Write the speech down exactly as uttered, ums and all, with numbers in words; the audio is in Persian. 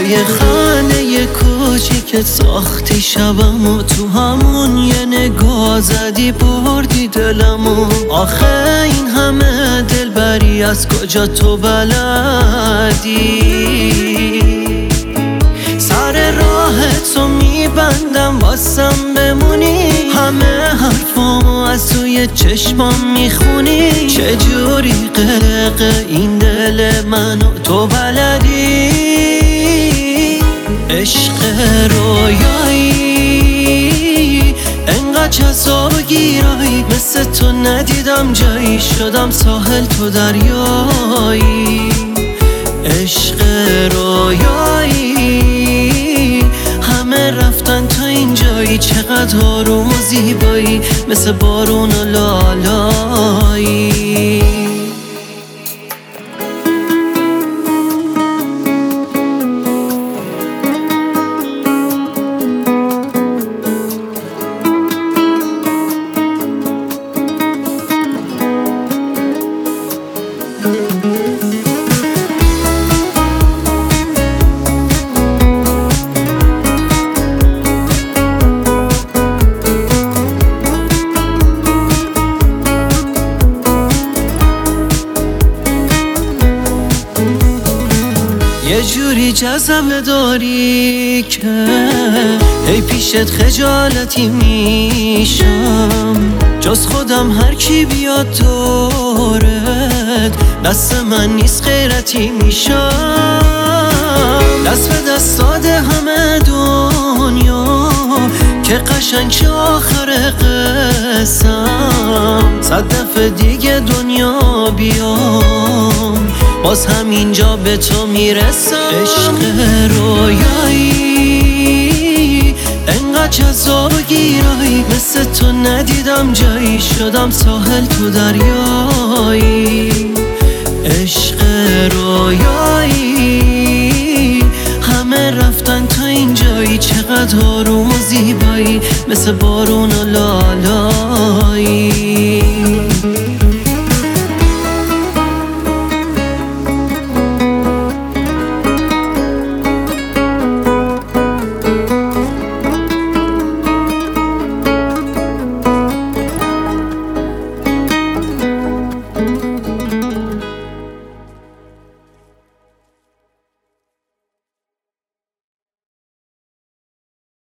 توی خانه کوچیکت ساختی شبمو، تو همون یه نگاه زدی بردی دلمو. آخه این همه دلبری از کجا تو بلدی؟ سر راه تو میبندم واسم بمونی، همه حرفامو از توی چشمام میخونی. چجوری غرق این دل منو تو بلدی؟ عشق رویایی انقدر جذاب و گیرایی، مثل تو ندیدم جایی، شدم ساحل تو دریایی. عشق رویایی همه رفتن تا اینجایی، چقدر آروم و زیبایی، مثل بارون و لالایی. یه جوری جذبه داری که ای پیشت خجالتی میشم، جز خودم هر کی بیاد دورت دست من نیست غیرتی میشم. دست به دست داده همه دنیا که قشنگ چه آخر قسم، صد دفعه دیگه دنیا بیام باز همینجا به تو میرسم. عشق رویایی انقدر جذاب و گیرایی، مثل تو ندیدم جایی، شدم ساحل تو دریایی. عشق رویایی همه رفتن تا اینجایی، چقدر آروم و زیبایی، مثل بارون و لالایی.